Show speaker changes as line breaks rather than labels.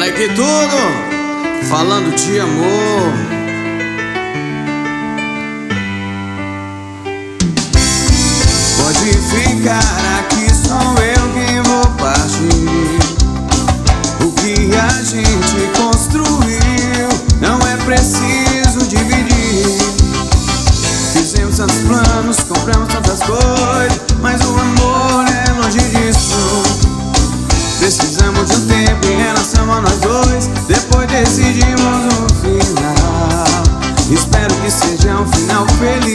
Conectei tudo, falando de amor. Pode ficar aqui, sou eu quem vou partir. O que a gente construiu não é preciso dividir. Fizemos tantos planos, compramos tantas coisas, mas o amor é longe disso. Precisamos de um tempo em relação a nós dois, depois decidimos um final. Espero que seja um final feliz.